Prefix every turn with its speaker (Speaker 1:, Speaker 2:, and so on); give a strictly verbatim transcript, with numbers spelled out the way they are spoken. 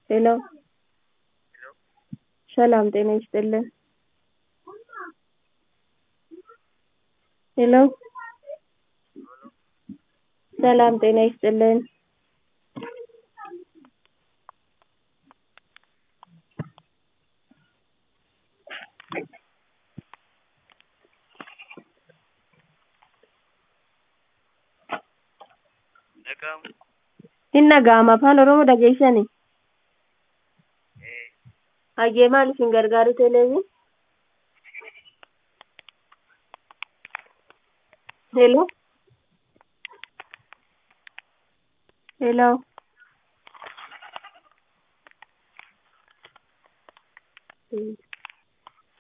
Speaker 1: ሄሎ ሰላም ጤና ይስጥልን። ሄሎ ሰላም ጤና ይስጥልን። Inna gama afaan Oromoo dhageessani. Hayyee maal isin gargaaru teleeviin? Hello. Hello.